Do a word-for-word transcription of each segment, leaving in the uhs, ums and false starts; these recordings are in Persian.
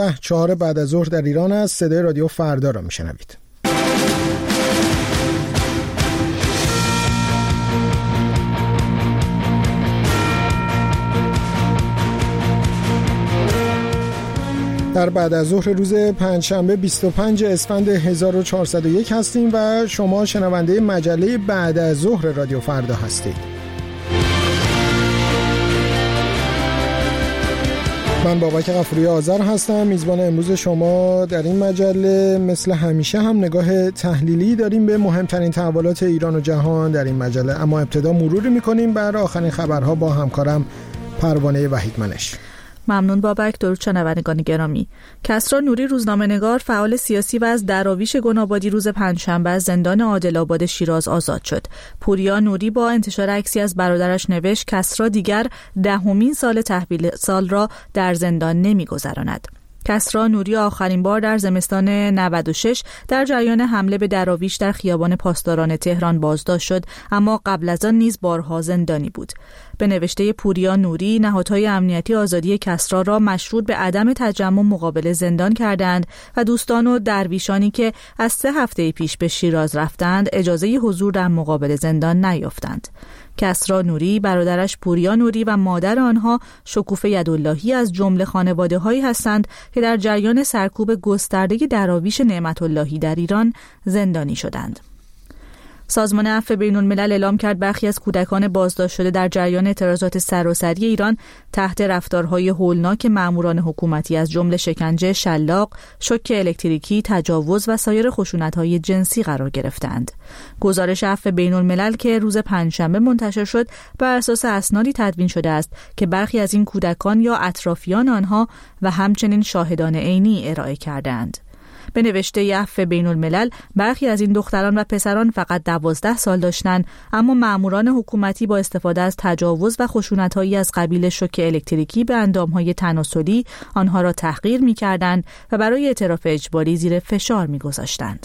چهار بعد از ظهر در ایران است. صدای رادیو فردا را میشنوید. در بعد از ظهر روز پنجشنبه بیست و پنج اسفند هزار و چهارصد و یک هستیم و شما شنونده مجله بعد از ظهر رادیو فردا هستید. من بابک غفوری آذر هستم، میزبان امروز شما در این مجله. مثل همیشه هم نگاه تحلیلی داریم به مهمترین تحولات ایران و جهان در این مجله، اما ابتدا مروری میکنیم بر آخرین خبرها با همکارم پروانه وحیدمنش. ممنون بابک. درود شنوندگان گرامی. کسری نوری روزنامه‌نگار، فعال سیاسی و از دراویش گنابادی روز پنجشنبه از زندان عادل‌آباد شیراز آزاد شد. پوریا نوری با انتشار عکسی از برادرش نوشت کسری دیگر دهمین سال تحویل سال را در زندان نمی‌گذراند. کسری نوری آخرین بار در زمستان نود و شش در جریان حمله به دراویش در خیابان پاسداران تهران بازداشت شد، اما قبل از آن نیز بارها زندانی بود. به نوشته پوریا نوری، نهادهای امنیتی آزادی کسری را مشروط به عدم تجمع مقابل زندان کردند و دوستان و درویشانی که از سه هفته پیش به شیراز رفتند اجازه حضور در مقابل زندان نیافتند. کسری نوری، برادرش پوریا نوری و مادر آنها شکوفه یداللهی از جمله خانواده‌هایی هستند که در جریان سرکوب گسترده دراویش نعمت اللهی در ایران زندانی شدند. سازمان عفو بین‌الملل اعلام کرد برخی از کودکان بازداشت شده در جریان اعتراضات سراسری ایران تحت رفتارهای هولناک ماموران حکومتی از جمله شکنجه، شلاق، شوک الکتریکی، تجاوز و سایر خشونت‌های جنسی قرار گرفتند. گزارش عفو بین‌الملل که روز پنجشنبه منتشر شد بر اساس اسنادی تدوین شده است که برخی از این کودکان یا اطرافیان آنها و همچنین شاهدان عینی ارائه کردند. به نوشته عفو بین‌الملل، برخی از این دختران و پسران فقط دوازده سال داشتند، اما ماموران حکومتی با استفاده از تجاوز و خشونت‌هایی از قبیل شوک الکتریکی به اندام‌های تناسلی آنها را تحقیر می‌کردند و برای اعتراف اجباری زیر فشار می‌گذاشتند.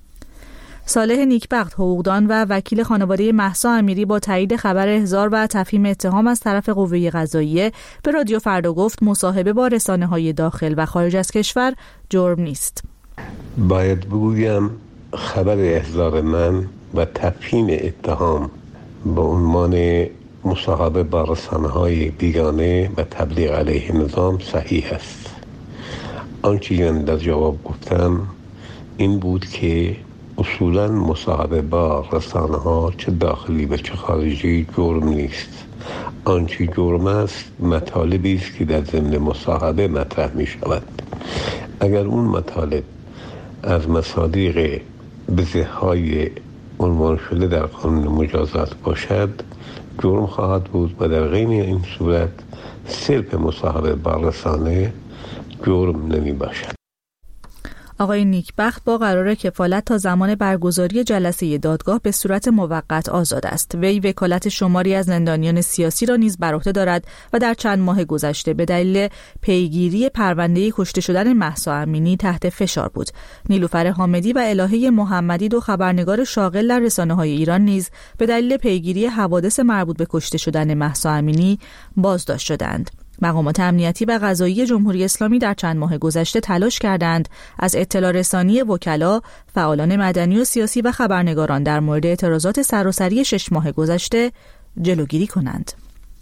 صالح نیکبخت، حقوقدان و وکیل خانواده مهسا امیری، با تایید خبر احضار و تفهیم اتهام از طرف قوه قضاییه به رادیو فردا گفت مصاحبه با رسانه‌های داخل و خارج از کشور جرم نیست. باید بگویم خبر احضار من و تفهیم اتهام به عنوان مصاحبه با رسانه‌های بیگانه و تبلیغ علیه نظام صحیح است. آنچه من در جواب گفتم این بود که اصولاً مصاحبه با رسانه‌ها چه داخلی و چه خارجی جرم نیست. آنچه جرم است مطالبی است که در ضمن مصاحبه مطرح می شود. اگر اون مطالب از مصادیق بزه‌های عنوان شده در قانون مجازات باشد جرم خواهد بود و در غیر این صورت صرف مصاحبه با رسانه جرم نمی باشد. آقای نیکبخت با قرار کفالت تا زمان برگزاری جلسه دادگاه به صورت موقت آزاد است. وی وکالت شماری از زندانیان سیاسی را نیز بر عهده دارد و در چند ماه گذشته به دلیل پیگیری پرونده کشته شدن مهسا امینی تحت فشار بود. نیلوفر حامدی و الهه محمدی، دو خبرنگار شاغل در رسانه‌های ایران، نیز به دلیل پیگیری حوادث مربوط به کشته شدن مهسا امینی بازداشت شدند. مقامات امنیتی و قضایی جمهوری اسلامی در چند ماه گذشته تلاش کردند از اطلاع رسانی وکلا، فعالان مدنی و سیاسی و خبرنگاران در مورد اعتراضات سراسری شش ماه گذشته جلوگیری کنند.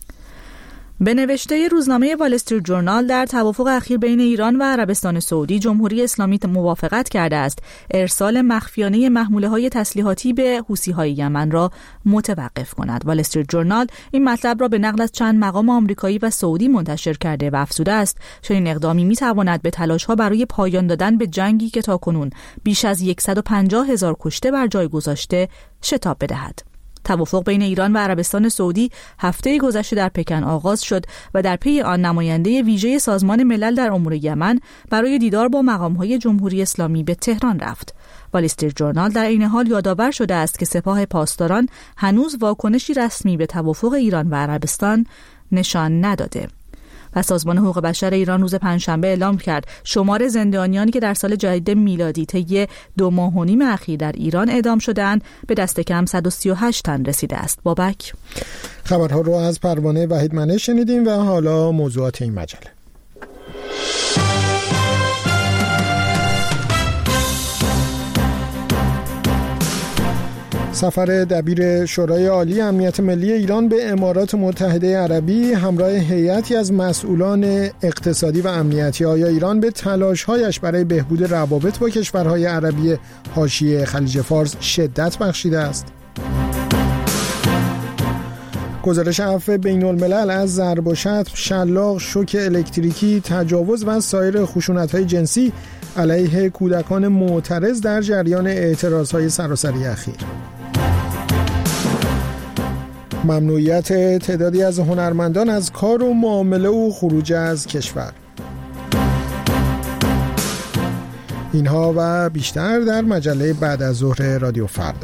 به نوشته روزنامه وال استریت جورنال، در توافق اخیر بین ایران و عربستان سعودی، جمهوری اسلامی موافقت کرده است ارسال مخفیانه محموله‌های تسلیحاتی به حوثی‌های یمن را متوقف کند. وال استریت جورنال این مطلب را به نقل از چند مقام آمریکایی و سعودی منتشر کرده و افزوده است چنین اقدامی می‌تواند به تلاش‌ها برای پایان دادن به جنگی که تاکنون بیش از صد و پنجاه هزار کشته بر جای گذاشته شتاب بدهد. توافق بین ایران و عربستان سعودی هفته گذشته در پکن آغاز شد و در پی آن نماینده ویژه سازمان ملل در امور یمن برای دیدار با مقام‌های جمهوری اسلامی به تهران رفت. وال استریت جورنال در این حال یادآور شده است که سپاه پاسداران هنوز واکنشی رسمی به توافق ایران و عربستان نشان نداده. و سازمان حقوق بشر ایران روز پنجشنبه اعلام کرد شمار زندانیانی که در سال جدید میلادی طی دو ماه و نیم اخیر در ایران اعدام شدند به دست کم صد و سی و هشت تن رسیده است. بابک. خبرها رو از پروانه وحیدمنش شنیدیم و حالا موضوعات این مجله. سفر دبیر شورای عالی امنیت ملی ایران به امارات متحده عربی همراه هیئتی از مسئولان اقتصادی و امنیتی. آیا ایران به تلاش‌هایش برای بهبود روابط با کشورهای عربی حاشیه خلیج فارس شدت بخشیده است؟ گزارش عفو بین الملل از ضرب و شتم، شلاق، شوک الکتریکی، تجاوز و سایر خشونت‌های جنسی علیه کودکان معترض در جریان اعتراض‌های سراسری اخیر. ممنوعیت تعدادی از هنرمندان از کار و معامله و خروج از کشور. اینها و بیشتر در مجله بعد از ظهر رادیو فردا.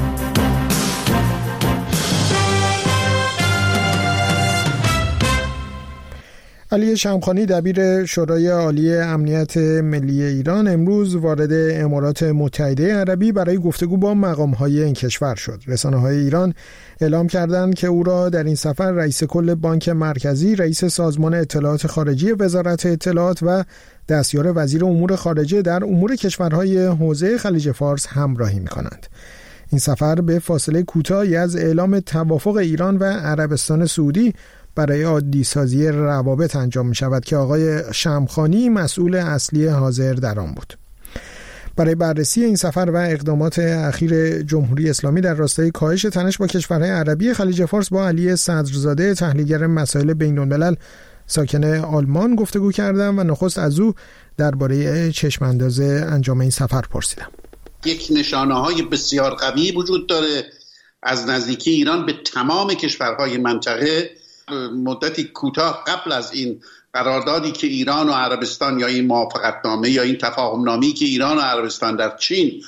علی شمخانی دبیر شورای عالی امنیت ملی ایران امروز وارد امارات متحده عربی برای گفتگو با مقام‌های این کشور شد. رسانه‌های ایران اعلام کردند که او را در این سفر رئیس کل بانک مرکزی، رئیس سازمان اطلاعات خارجی وزارت اطلاعات و دستیار وزیر امور خارجه در امور کشورهای حوزه خلیج فارس همراهی می‌کنند. این سفر به فاصله کوتاهی از اعلام توافق ایران و عربستان سعودی برای عادی سازی روابط انجام می شود که آقای شمخانی مسئول اصلی حاضر در آن بود. برای بررسی این سفر و اقدامات اخیر جمهوری اسلامی در راستای کاهش تنش با کشورهای عربی خلیج فارس با علی صدرزاده تحلیلگر مسائل بین الملل ساکن آلمان گفتگو کردم و نخست از او درباره چشم انداز انجام این سفر پرسیدم. یک نشانه‌های بسیار قوی وجود داره از نزدیکی ایران به تمام کشورهای منطقه. مدتی کوتاه قبل از این قراردادی که ایران و عربستان یا این موافقتنامه یا این تفاهمنامه‌ای که ایران و عربستان در چین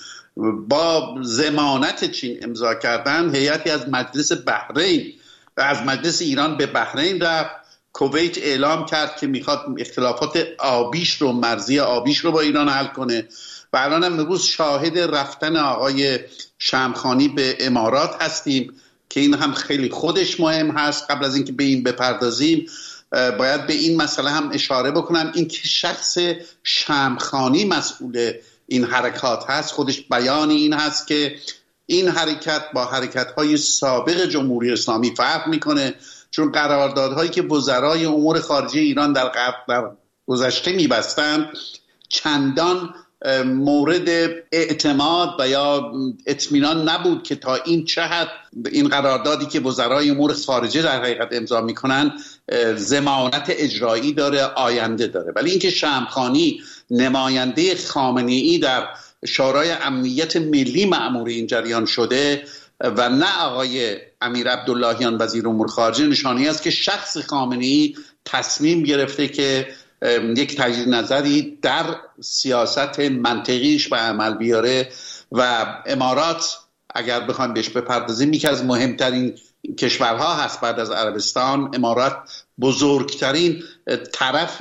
با ضمانت چین امضا کردن، هیئتی از مجلس بحرین و از مجلس ایران به بحرین رفت. کویت اعلام کرد که میخواد اختلافات آبیش رو مرزی آبیش رو با ایران حل کنه و الان هم امروز شاهد رفتن آقای شمخانی به امارات هستیم که این هم خیلی خودش مهم هست. قبل از اینکه به این بپردازیم باید به این مسئله هم اشاره بکنم، این که شخص شمخانی مسئول این حرکات هست خودش بیانی این هست که این حرکت با حرکت‌های سابق جمهوری اسلامی فرق میکنه، چون قراردادهایی که وزرای امور خارجه ایران در در گذشته میبستند چندان مورد اعتماد و یا اطمینان نبود که تا این چه حد این قراردادی که وزرای امور خارجه در حقیقت امضا میکنن ضمانت اجرایی داره، آینده داره. ولی اینکه شمخانی نماینده خامنه‌ای در شورای امنیت ملی مأمور این جریان شده و نه آقای امیر عبداللهیان وزیر امور خارجه، نشانه است که شخص خامنه‌ای تصمیم گرفته که یک تجدید نظری در سیاست منطقیش به عمل بیاره و امارات اگر بخوایم بهش بپردازیم یکی از مهمترین کشورها هست بعد از عربستان. امارات بزرگترین طرف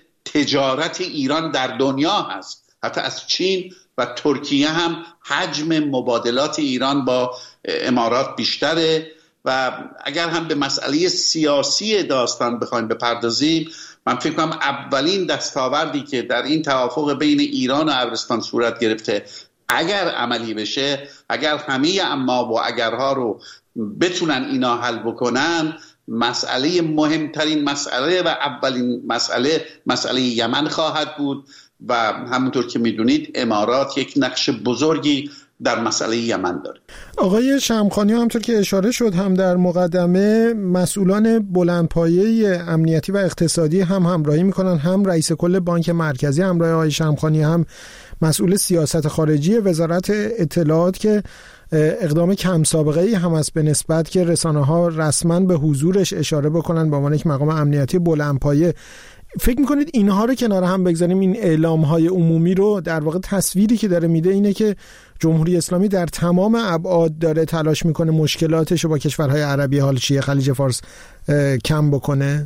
تجارت ایران در دنیا هست، حتی از چین و ترکیه هم حجم مبادلات ایران با امارات بیشتره و اگر هم به مسئله سیاسی داستان بخوایم بپردازیم، من فکر کنم اولین دستاوردی که در این توافق بین ایران و عربستان صورت گرفته اگر عملی بشه، اگر همه اما و اگرها رو بتونن اینا حل بکنن، مسئله مهمترین مسئله و اولین مسئله مسئله یمن خواهد بود و همونطور که میدونید امارات یک نقش بزرگی در مسئله یمن داره. آقای شمخانی همونطور که اشاره شد هم در مقدمه مسئولان بلندپایه امنیتی و اقتصادی هم همراهی میکنن، هم رئیس کل بانک مرکزی همراه آقای شمخانی، هم مسئول سیاست خارجی وزارت اطلاعات که اقدام کم سابقه ای هم است به نسبت که رسانه ها رسما به حضورش اشاره بکنن به عنوان یک مقام امنیتی بلندپایه. فکر میکنید اینها رو کنار هم بگذاریم، این اعلام های عمومی رو، در واقع تصویری که داره میده اینه که جمهوری اسلامی در تمام ابعاد داره تلاش میکنه مشکلاتش رو با کشورهای عربی حالشیه خلیج فارس کم بکنه؟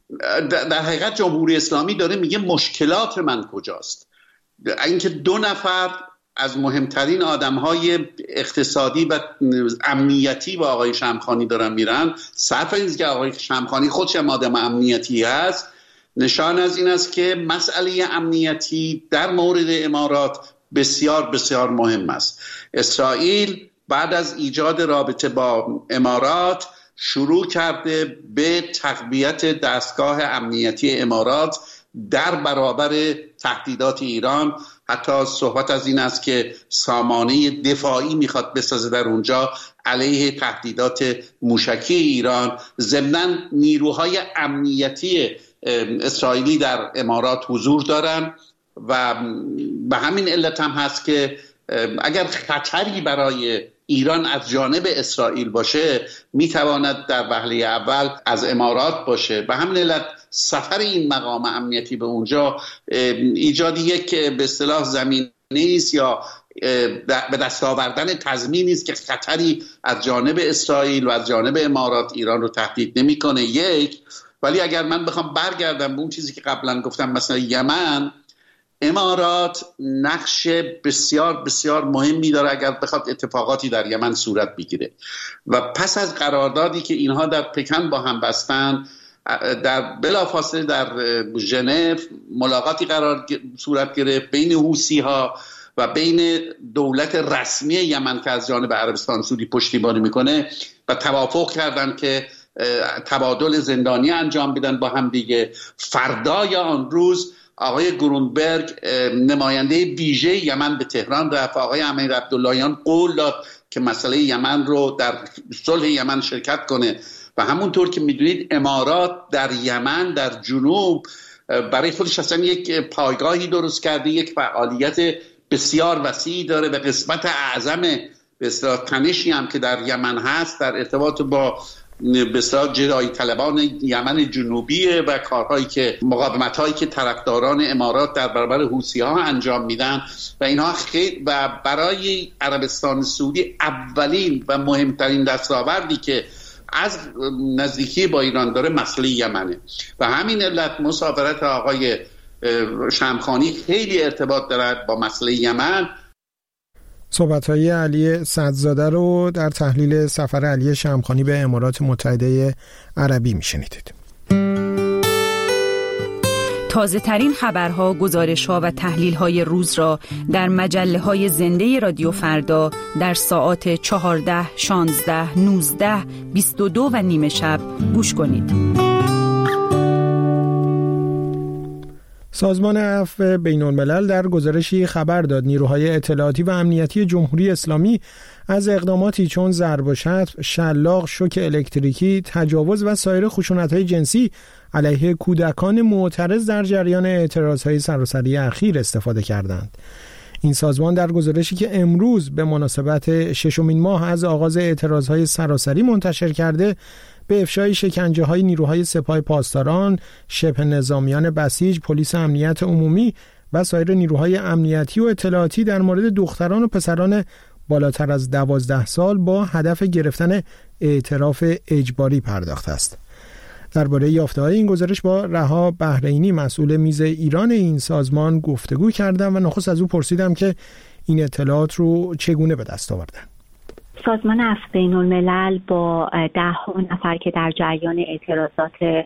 در حقیقت جمهوری اسلامی داره میگه مشکلات من کجاست. اینکه دو نفر از مهمترین آدمهای اقتصادی و امنیتی با آقای شمخانی دارن میرن، صرف این که آقای شمخانی خودش هم آدم امنیتی هست، نشان از این است که مسئله امنیتی در مورد امارات بسیار بسیار مهم است. اسرائیل بعد از ایجاد رابطه با امارات شروع کرده به تقویت دستگاه امنیتی امارات در برابر تهدیدات ایران. حتی صحبت از این است که سامانه دفاعی میخواد بسازه در اونجا علیه تهدیدات موشکی ایران. ضمناً نیروهای امنیتی اسرائیلی در امارات حضور دارن و به همین علت هم هست که اگر خطری برای ایران از جانب اسرائیل باشه میتواند در وهله اول از امارات باشه. به همین علت سفر این مقام امنیتی به اونجا ایجاد یک به اصطلاح زمینه است یا به دست آوردن تضمینی است که خطری از جانب اسرائیل و از جانب امارات ایران رو تهدید نمیکنه. یک، ولی اگر من بخوام برگردم به اون چیزی که قبلا گفتم، مثلا یمن، امارات نقش بسیار بسیار مهمی داره اگر بخواد اتفاقاتی در یمن صورت بگیره و پس از قراردادی که اینها در پکن با هم بستن، در بلافاصله در ژنو ملاقاتی قرار صورت گرفت بین حوثی ها و بین دولت رسمی یمن که از جانب عربستان سعودی پشتیبانی میکنه و توافق کردن که تبادل زندانی انجام بدن با هم دیگه. فردای آن روز آقای گرونبرگ نماینده ویژه یمن به تهران رفت. آقای امیر عبداللهیان قول داد که مسئله یمن رو در صلح یمن شرکت کنه و همونطور که میدونید امارات در یمن در جنوب برای خودش اصلا یک پایگاهی درست کرده، یک فعالیت بسیار وسیعی داره و قسمت اعظم به اصطلاح تنشی هم که در یمن هست در ارتباط با به اصطلاح جدایی طلبان یمن جنوبیه و کارهایی که مقاومت‌هایی که طرفداران امارات در برابر حوثی‌ها انجام میدن و اینها خیلی و برای عربستان سعودی اولین و مهمترین دستاوردی که از نزدیکی با ایران داره مسئله یمنه و همین علت مسافرت آقای شمخانی خیلی ارتباط دارد با مسئله یمن. صحبت‌های علی صدزاده رو در تحلیل سفر علی شمخانی به امارات متحده عربی میشنیدید. تازه ترین خبرها، گزارش‌ها و تحلیل‌های روز را در مجله‌های زنده رادیو فردا در ساعات چهارده، شانزده، نوزده، بیست و دو و نیمه شب گوش کنید. سازمان عفو بین‌الملل در گزارشی خبر داد نیروهای اطلاعاتی و امنیتی جمهوری اسلامی از اقداماتی چون ضرب و شتم، شلاق، شوک الکتریکی، تجاوز و سایر خشونت‌های جنسی علیه کودکان معترض در جریان اعتراضهای سراسری اخیر استفاده کردند. این سازمان در گزارشی که امروز به مناسبت ششمین ماه از آغاز اعتراضهای سراسری منتشر کرده، به افشای شکنجه‌های نیروهای سپاه پاسداران، شبه نظامیان بسیج، پلیس امنیت عمومی و سایر نیروهای امنیتی و اطلاعاتی در مورد دختران و پسران بالاتر از دوازده سال با هدف گرفتن اعتراف اجباری پرداخته است. درباره یافته‌های این گزارش با رها بحرینی مسئول میز ایران این سازمان گفتگو کردم و نخست از او پرسیدم که این اطلاعات رو چگونه به دست آوردن. سازمان عفو بین‌الملل با ده نفر که در جریان اعتراضات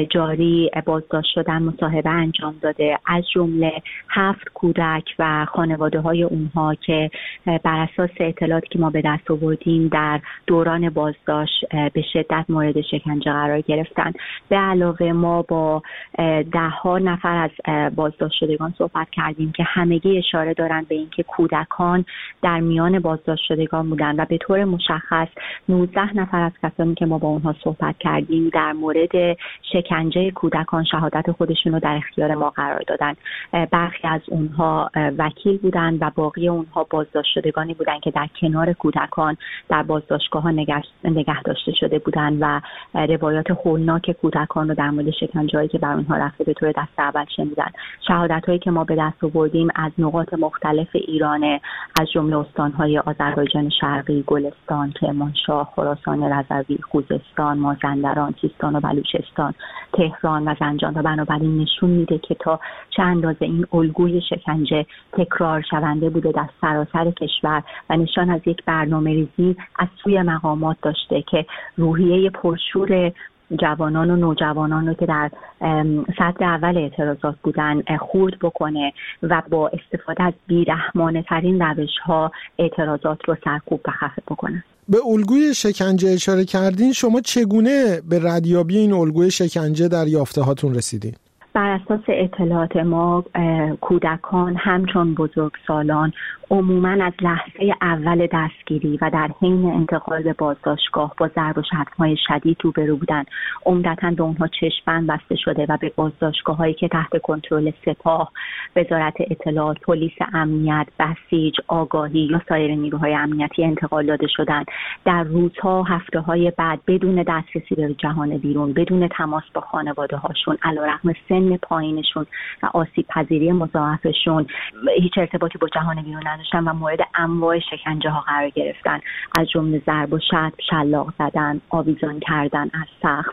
جاری بازداشت شدن مصاحبه انجام داده، از جمله هفت کودک و خانواده‌های اونها که بر اساس اطلاعاتی که ما به دست آوردیم در دوران بازداشت به شدت مورد شکنجه قرار گرفتن. به علاوه ما با ده ها نفر از بازداشت شدگان صحبت کردیم که همگی اشاره دارند به اینکه کودکان در میان بازداشت شدگان بودند و به طور مشخص نوزده نفر از کسانی که ما با اونها صحبت کردیم در مورد شکنجه کودکان شهادت خودشون رو در اختیار ما قرار دادن. برخی از اونها وکیل بودن و باقی اونها بازداشت شدگانی بودن که در کنار کودکان در بازداشتگاه ها نگه, نگه داشته شده بودن و روایات هولناک کودکان رو در مورد شکنجه‌هایی که بر اونها رفته به طور دست اول شنیدن. شهادت‌هایی که ما به دست آوردیم از نقاط مختلف ایران، از جمله استان‌های آذربایجان شرقی، گلستان، کرمانشاه، خراسان رضوی، خوزستان، مازندران، سیستان و بلوچستان، تهران و زنجان و بنابراین نشون میده که تا چه اندازه این الگوی شکنجه تکرار شونده بوده در سراسر کشور و نشان از یک برنامه‌ریزی از سوی مقامات داشته که روحیه پرشور جوانان و نوجوانان رو که در صدر اول اعتراضات بودن خورد بکنه و با استفاده از بیرحمانه ترین روش ها اعتراضات رو سرکوب و خفه بکنه. به الگوی شکنجه اشاره کردین، شما چگونه به ردیابی این الگوی شکنجه در یافته هاتون رسیدین؟ بر اساس اطلاعات ما کودکان همچون بزرگسالان عموماً از لحظه اول دستگیری و در حین انتقال به بازداشتگاه با ضرب و شتم‌های شدید روبرو بودند. عمدتاً به اونها چشم‌بند بسته شده و به بازداشتگاه‌هایی که تحت کنترل سپاه، وزارت اطلاعات، پلیس امنیت، بسیج، آگاهی یا سایر نیروهای امنیتی انتقال داده شدند. در روزها و هفته‌های بعد بدون دسترسی به جهان بیرون، بدون تماس با خانواده‌هاشون، علیرغم سن پایینشون و آسیب پذیری مضاعفشون، هیچ ارتباطی با جهان بیرون نداشتن و مورد انواع شکنجه ها قرار گرفتن، از جمله ضرب و شتم، شلاق زدن، آویزان کردن از سقف،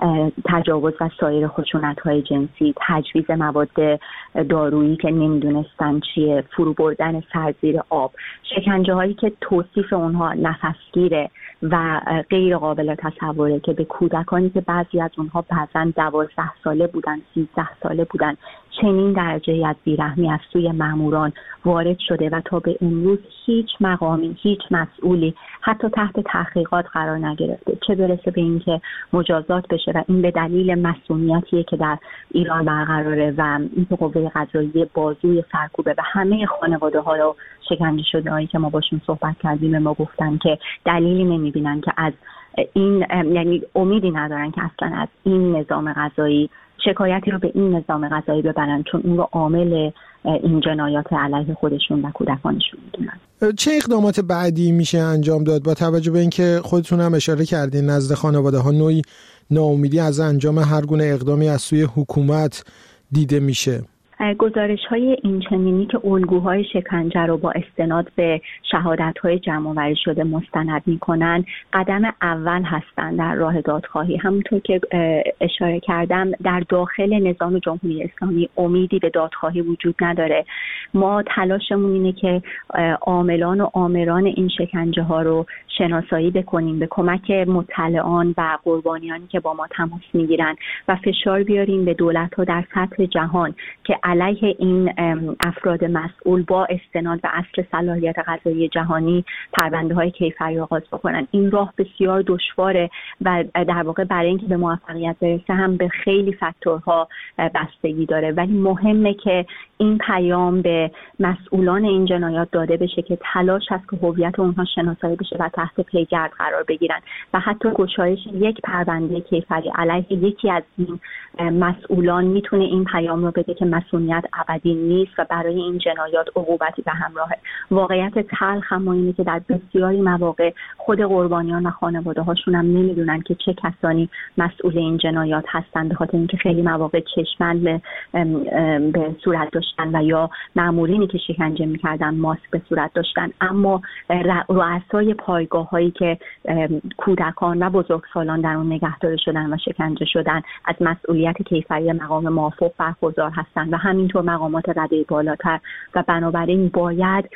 تجاوز و سایر خشونت های جنسی، تجویز مواد دارویی که نمیدونستن چیه، فرو بردن سر زیر آب، شکنجه هایی که توصیف اونها نفسگیره و غیر قابل تصوره که به کودکانی که بعضی از اونها بعضا دوازده ساله بودن، سیزده ساله بودن، چنین درجه از بیرحمی از سوی ماموران وارد شده و تا به امروز هیچ مقامی، هیچ مسئولی حتی تحت تحقیقات قرار نگرفته، چه برسه به اینکه مجازات بشه. و این به دلیل مسئولیتیه که در ایران برقراره و این قوه قضاییه بازوی سرکوبه و همه خانواده ها رو شکنجه شده هایی که ما باشون صحبت کردیم ما گفتن که دلیلی نمیبینن که از این، یعنی امیدی ندارن که اصلا از این نظام قضایی شکایتی رو به این نظام قضایی ببرن، چون اون رو عامل این جنایات علیه خودشون و کودکانشون میدونن. چه اقدامات بعدی میشه انجام داد با توجه به اینکه خودتون هم اشاره کردین نزد خانواده ها نوعی ناامیدی از انجام هر گونه اقدامی از سوی حکومت دیده میشه؟ گزارش های اینچنینی که الگوهای شکنجه رو با استناد به شهادت های جمع‌آوری شده مستند میکنن قدم اول هستن در راه دادخواهی. همونطور که اشاره کردم در داخل نظام جمهوری اسلامی امیدی به دادخواهی وجود نداره. ما تلاشمون اینه که عاملان و آمران این شکنجه ها رو شناسایی بکنیم به کمک مطلعان و قربانیانی که با ما تماس میگیرن و فشار بیاریم به دولت ها در سطح جهان که علیه این افراد مسئول با استناد به اصل صلاحیت قضایی جهانی پرونده های کیفری آغاز بکنن. این راه بسیار دشواره و در واقع برای اینکه به موفقیت برسه هم به خیلی فاکتورها بستگی داره، ولی مهمه که این پیام به مسئولان این جنایات داده بشه که تلاش هست که هویت اونها شناسایی بشه و تحت پیگرد قرار بگیرن و حتی گشایش یک پرونده کیفری علیه یکی از این مسئولان میتونه این پیام رو بده که مسئولیت ابدی نیست و برای این جنایات عقوبتی به همراهه. واقعیت تلخ هم اینه که در بسیاری مواقع خود قربانیان و خانواده هاشون هم نمیدونن که چه کسانی مسئول این جنایات هستن، به خاطر اینکه خیلی مواقع چشمند به, به صورت داشتن و یا مامورینی که شکنجه میکردن ماسک به صورت داشتن، اما رؤسای پایگاه هایی که کودکان و بزرگسالان در اون نگهداری شدن و شکنجه شدن از مسئولیت کیفری مقام موافق برخوردار هستن و همینطور مقامات رده بالاتر و بنابراین باید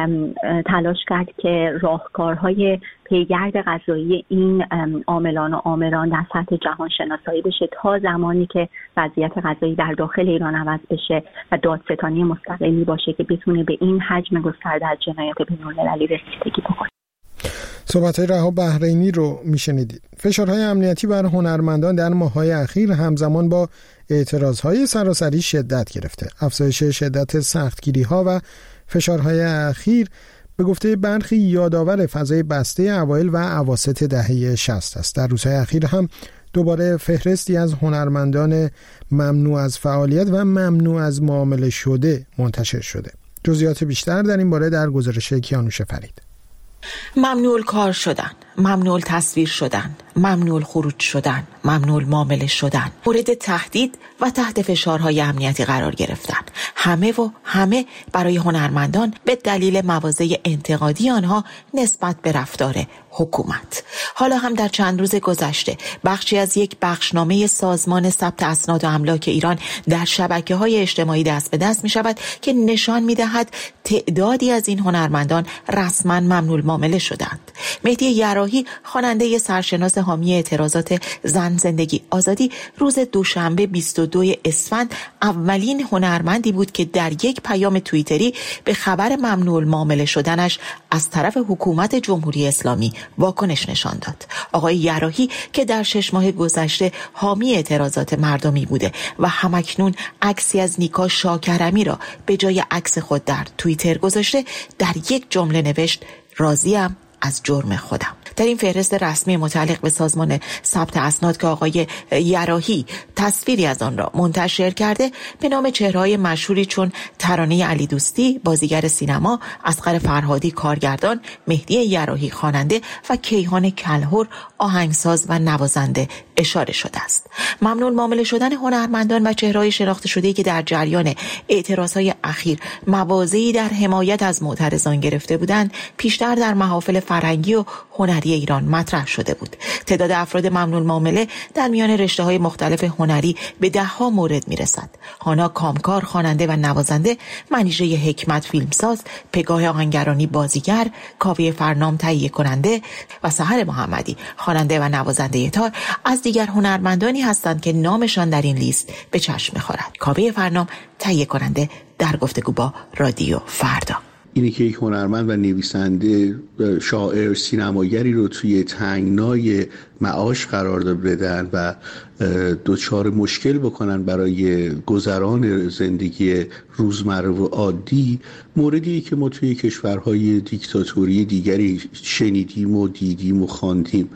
تلاش کرد که راهکارهای پیگرد قضایی این عاملان و آمران در سطح جهان شناسایی بشه تا زمانی که وضعیت قضایی در داخل ایران عوض بشه و دادستانی مستقلی باشه که بتونه به این حجم گسترده از جنایات بین‌المللی رسیدگی بکنه. صحبت‌های رها بحرینی رو میشنیدید. فشارهای امنیتی بر هنرمندان در ماه‌های اخیر همزمان با اعتراضهای سراسری شدت گرفته. افزایش شدت سختگیری‌ها و فشارهای اخیر به گفته برخی یادآور فضای بسته اوایل و اواسط دهه شصت است. در روزهای اخیر هم دوباره فهرستی از هنرمندان ممنوع از فعالیت و ممنوع از معامله شده منتشر شده. جزئیات بیشتر در این باره در گزارش کیانوش فرید. ممنوع کار شدن، ممنوع تصویر شدن، ممنوع خروج شدن، ممنوع معامله شدن، مورد تهدید و تحت فشارهای امنیتی قرار گرفتن. همه و همه برای هنرمندان به دلیل مواضع انتقادی آنها نسبت به رفتار حکومت. حالا هم در چند روز گذشته بخشی از یک بخشنامه سازمان ثبت اسناد و املاک ایران در شبکه‌های اجتماعی دست به دست می‌شود که نشان می‌دهد تعدادی از این هنرمندان رسما ممنوع المعامله شدند. مهدی یراحی خواننده سرشناس حامی اعتراضات زن زندگی آزادی روز دوشنبه بیست و دوم اسفند اولین هنرمندی بود که در یک پیام توییتری به خبر ممنوع المعامله شدنش از طرف حکومت جمهوری اسلامی واکنش نشان داد. آقای یراحی که در شش ماه گذشته حامی اعتراضات مردمی بوده و همکنون عکسی از نیکا شاکرمی را به جای عکس خود در توییتر گذاشته، در یک جمله نوشت: راضیم از جرم خودم. در این فهرست رسمی متعلق به سازمان ثبت اسناد که آقای یراحی تصویری از آن را منتشر کرده، به نام چهره‌های مشهوری چون ترانه علی دوستی بازیگر سینما، اصغر فرهادی کارگردان، مهدی یراحی خواننده و کیهان کلهر آهنگساز و نوازنده اشاره شده است. ممنوع المعامله شدن هنرمندان و چهره‌های شناخته شده‌ای که در جریان اعتراضهای اخیر مواضعی در حمایت از معترضان گرفته بودند، پیشتر در محافل فرهنگی و هنری ایران مطرح شده بود. تعداد افراد ممنوع المعامله در میان رشته‌های مختلف هنری به ده‌ها مورد می‌رسد. هانا کامکار خواننده و نوازنده، منیژه حکمت فیلمساز، پگاه آهنگرانی بازیگر، کاوه فرنام تهیه کننده و سحر محمدی خواننده و نوازنده تار از دیگر هنرمندانی هستند که نامشان در این لیست به چشم می‌خورد. کاوه فرنام تهیه کننده در گفتگو با رادیو فردا: اینی که یک هنرمند و نویسنده، شاعر، سینماگری رو توی تنگنای معاش قرار بدن و دچار مشکل بکنن برای گذران زندگی روزمره و عادی، موردی که ما توی کشورهای دیکتاتوری دیگری شنیدیم و دیدیم و خواندیم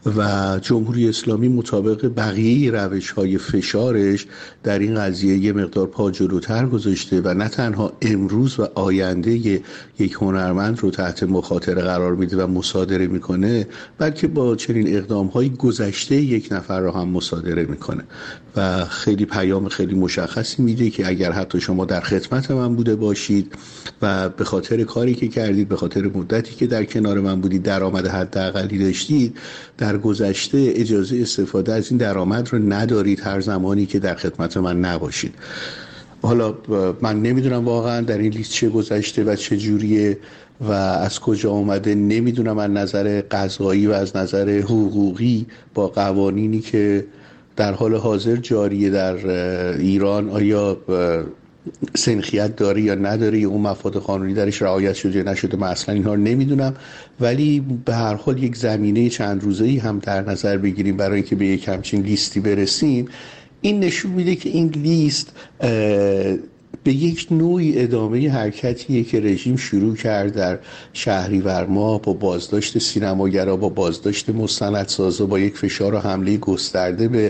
و جمهوری اسلامی مطابق بقیه روش‌های فشارش در این قضیه یه مقدار پا جلوتر گذاشته و نه تنها امروز و آینده یک هنرمند رو تحت مخاطره قرار میده و مصادره میکنه، بلکه با چنین اقدام‌های گذشته یک نفر رو هم مصادره میکنه و خیلی پیام خیلی مشخصی میده که اگر حتی شما در خدمت من بوده باشید و به خاطر کاری که کردید، به خاطر مدتی که در کنار من بودید، درآمد حداقلی داشتید، در گذشته اجازه استفاده از این درآمد رو ندارید هر زمانی که در خدمت من نباشید. حالا من نمیدونم واقعا در این لیست چه گذشته و چه جوریه و از کجا اومده، نمیدونم از نظر قضایی و از نظر حقوقی با قوانینی که در حال حاضر جاریه در ایران آیا سنخیت داره یا نداره، اون مفاد قانونی درش رعایت شده یا نشده، من اصلا اینها رو نمیدونم. ولی به هر حال یک زمینه چند روزه‌ای هم در نظر بگیریم برای اینکه به یک همچین لیستی برسیم. این نشون میده که این لیست به یک نوعی ادامه حرکتیه که رژیم شروع کرد در شهریور ماه با بازداشت سینماگرا، با بازداشت مستندسازا، با یک فشار و حمله گسترده به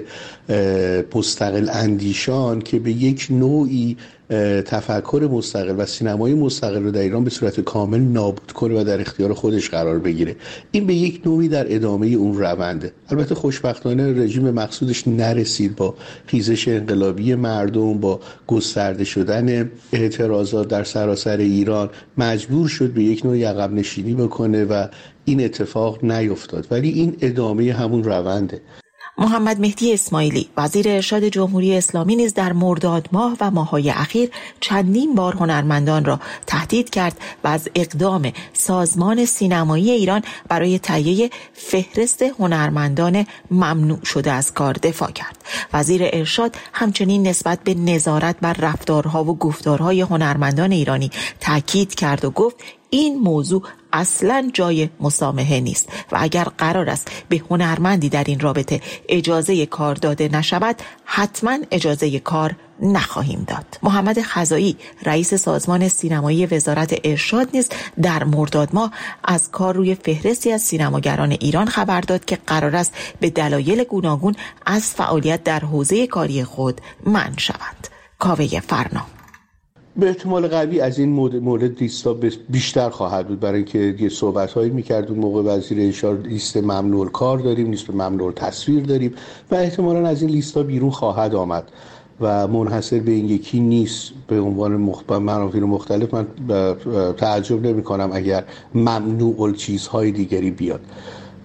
مستقل اندیشان که به یک نوعی تفکر مستقل و سینمای مستقل رو در ایران به صورت کامل نابود کنه و در اختیار خودش قرار بگیره. این به یک نوعی در ادامه اون رونده. البته خوشبختانه رژیم به مقصودش نرسید. با خیزش انقلابی مردم، با گسترده شدن اعتراضات در سراسر ایران، مجبور شد به یک نوعی عقب نشینی بکنه و این اتفاق نیفتاد، ولی این ادامه همون رونده. محمد مهدی اسماعیلی وزیر ارشاد جمهوری اسلامی نیز در مرداد ماه و ماه‌های اخیر چندین بار هنرمندان را تهدید کرد و از اقدام سازمان سینمایی ایران برای تهیه فهرست هنرمندان ممنوع شده از کار دفاع کرد. وزیر ارشاد همچنین نسبت به نظارت بر رفتارها و گفتارهای هنرمندان ایرانی تاکید کرد و گفت این موضوع اصلا جای مسامحه نیست و اگر قرار است به هنرمندی در این رابطه اجازه کار داده نشود، حتما اجازه کار نخواهیم داد. محمد خزایی رئیس سازمان سینمایی وزارت ارشاد نیز در مرداد ماه از کار روی فهرستی از سینماگران ایران خبر داد که قرار است به دلایل گوناگون از فعالیت در حوزه کاری خود منع شوند. کاوه فرنام: به احتمال قوی از این مورد لیستا بیشتر خواهد بود، برای اینکه یه صحبت‌هایی می‌کرد اون موقع وزیر ارشاد لیست ممنوع کار داریم، لیست ممنوع تصویر داریم و احتمالاً از این لیستا بیرون خواهد آمد و منحصر به این یکی نیست. به عنوان مختلف منافیر مختلف من تعجب نمی‌کنم اگر ممنوع چیزهای دیگری بیاد.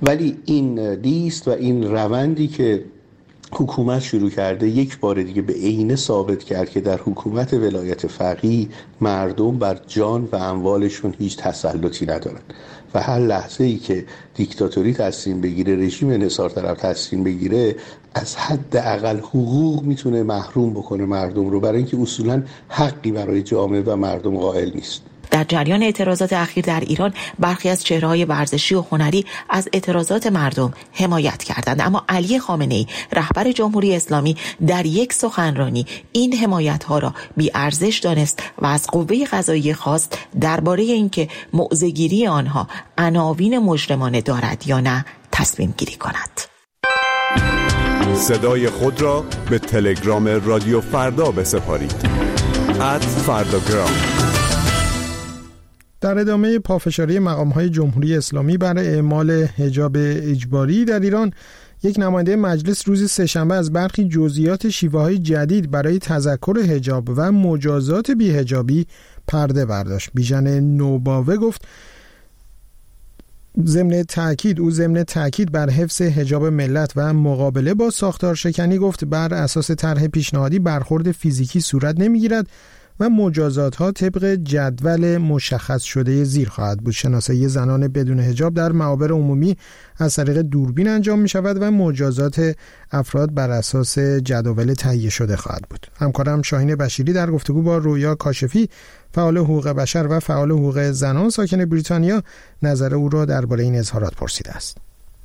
ولی این لیست و این روندی که حکومت شروع کرده یک بار دیگه به عینه ثابت کرد که در حکومت ولایت فقیه مردم بر جان و اموالشون هیچ تسلطی ندارن و هر لحظه ای که دیکتاتوری تصمیم بگیره، رژیم نثار طلب تصمیم بگیره، از حد اقل حقوق میتونه محروم بکنه مردم رو، برای اینکه اصولا حقی برای جامعه و مردم قائل نیست. در جریان اعتراضات اخیر در ایران برخی از چهره‌های ورزشی و هنری از اعتراضات مردم حمایت کردند، اما علی خامنه‌ای رهبر جمهوری اسلامی در یک سخنرانی این حمایت‌ها را بی‌ارزش دانست و از قوه قضاییه خواست درباره اینکه موضع‌گیری آنها عناوین مجرمانه دارد یا نه تصمیم گیری کند. صدای خود را به تلگرام رادیو فردا بسپارید. ات فرداگرام. در ادامه پافشاری مقام‌های جمهوری اسلامی برای اعمال حجاب اجباری در ایران، یک نماینده مجلس روز سه‌شنبه از برخی جزئیات شیوه‌های جدید برای تذکر حجاب و مجازات بی‌حجابی پرده برداشت. بیژن نوباوه گفت ضمن تأکید او ضمن تأکید بر حفظ حجاب ملت و مقابله با ساختار شکنی گفت بر اساس طرح پیشنهادی برخورد فیزیکی صورت نمی‌گیرد و مجازات ها طبق جدول مشخص شده زیر خواهد بود. شناسایی زنان بدون حجاب در معابر عمومی از طریق دوربین انجام می شود و مجازات افراد بر اساس جدول تهیه شده خواهد بود. همکارم شاهین بشیری در گفتگو با رویا کاشفی، فعال حقوق بشر و فعال حقوق زنان ساکن بریتانیا، نظر او را درباره این اظهارات پرسیده است.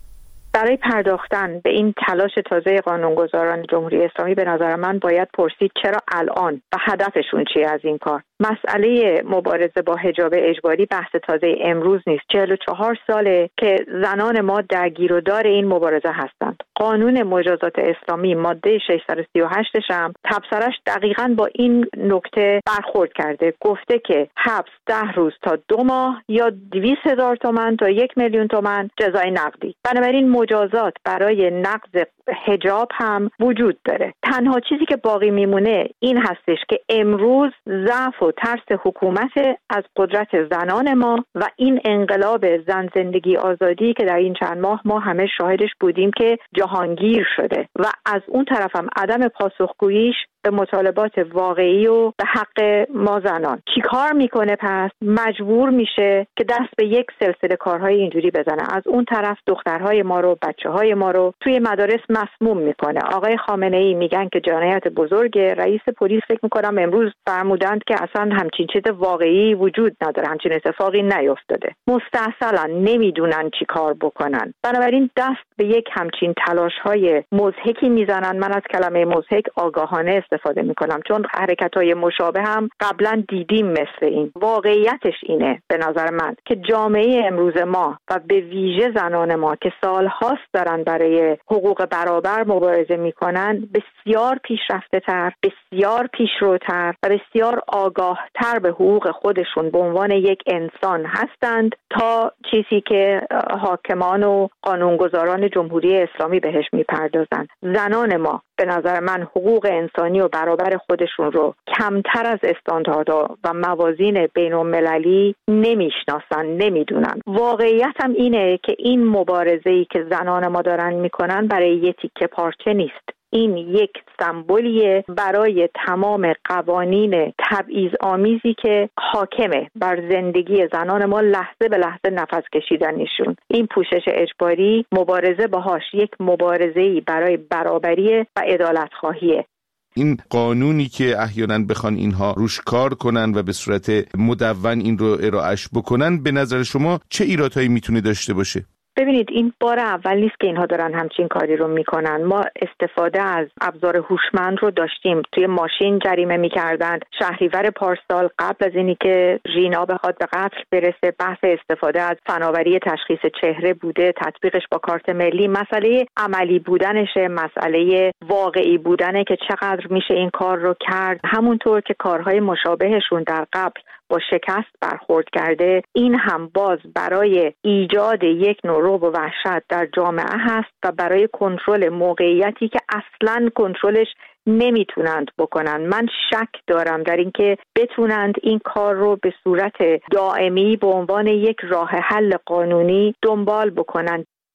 برای پرداختن به این تلاش تازه قانونگذاران جمهوری اسلامی به نظر من باید پرسید چرا الان و هدفشون چیه از این کار. مسئله مبارزه با حجاب اجباری بحث تازه امروز نیست. چهل و چهار ساله که زنان ما درگیر و دار این مبارزه هستند. قانون مجازات اسلامی ماده ششصد و سی و هشت هم تبصره‌اش دقیقاً با این نکته برخورد کرده. گفته که حبس ده روز تا دو ماه یا دویست هزار تومان تا یک میلیون تومان جزای نقدی. بنابراین مجازات برای نقض حجاب هم وجود داره. تنها چیزی که باقی میمونه این هستش که امروز ضعف و ترس حکومت از قدرت زنان ما و این انقلاب زن زندگی آزادی که در این چند ماه ما همه شاهدش بودیم که جهانگیر شده و از اون طرف هم عدم پاسخگوییش به مطالبات واقعی و به حق ما زنان. چی کار میکنه پس؟ مجبور میشه که دست به یک سلسله کارهای اینجوری بزنه. از اون طرف دخترهای ما رو، بچه‌های ما رو توی مدارس مسموم میکنه. آقای خامنه‌ای میگن که جنایت بزرگ. رئیس پلیس فکر میکنم امروز فرمودند که اصلا همچین چیز واقعی وجود نداره، همچین اتفاقی نیفتاده. مستعصلا نمیدونن چی کار بکنن. بنابراین دست به یک همچین تلاش‌های مضحکی میزنن. من از کلمه مضحک آگاهانه استفاده میکنم چون حرکت‌های مشابه هم قبلا دیدیم مثل این. واقعیتش اینه به نظر من که جامعه امروز ما و به ویژه زنان ما که سال‌هاست دارن برای حقوق برابر مبارزه میکنن بسیار پیشرفته‌تر، بسیار پیشروتر و بسیار آگاهتر به حقوق خودشون به عنوان یک انسان هستند تا چیزی که حاکمان و قانونگذاران جمهوری اسلامی بهش میپردازند. زنان ما به نظر من حقوق انسانی و برابر خودشون رو کمتر از استانداردها و موازین بین‌المللی نمیشناسن، نمیدونن. واقعیت هم اینه که این مبارزه‌ای که زنان ما دارن میکنن برای یه تیکه پارچه نیست. این یک سمبولیه برای تمام قوانین تبعیض‌آمیزی که حاکمه بر زندگی زنان ما لحظه به لحظه نفس کشیدنشون. این پوشش اجباری مبارزه باهاش یک مبارزه‌ای برای برابری و عدالت خواهیه. این قانونی که احیانا بخوان اینها روش کار کنن و به صورت مدون این رو ارائهش بکنن، به نظر شما چه ایرادهایی میتونه داشته باشه؟ ببینید این بار اول نیست که اینها دارن همچین کاری رو میکنن. ما استفاده از ابزار هوشمند رو داشتیم. توی ماشین جریمه میکردند. شهریور پارسال قبل از اینی که ژینا بخواد به قتل برسه بحث استفاده از فناوری تشخیص چهره بوده، تطبیقش با کارت ملی. مسئله عملی بودنشه، مسئله واقعی بودنه که چقدر میشه این کار رو کرد. همونطور که کارهای مشابهشون در قبل با شکست برخورد کرده، این هم باز برای ایجاد یک نوع رعب و وحشت در جامعه هست و برای کنترل موقعیتی که اصلاً کنترلش نمیتونند بکنن. من شک دارم در اینکه بتونند این کار رو به صورت دائمی به عنوان یک راه حل قانونی دنبال بکنن.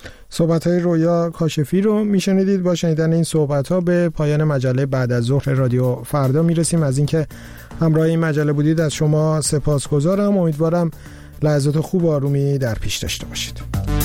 صحبت‌های رویا کاشفی رو میشنیدید. با شنیدن این صحبت‌ها به پایان مجله بعد از ظهر رادیو فردا میرسیم. از اینکه همراه این مجله بودید از شما سپاسگزارم. امیدوارم لحظات خوب و آرومی در پیش داشته باشید.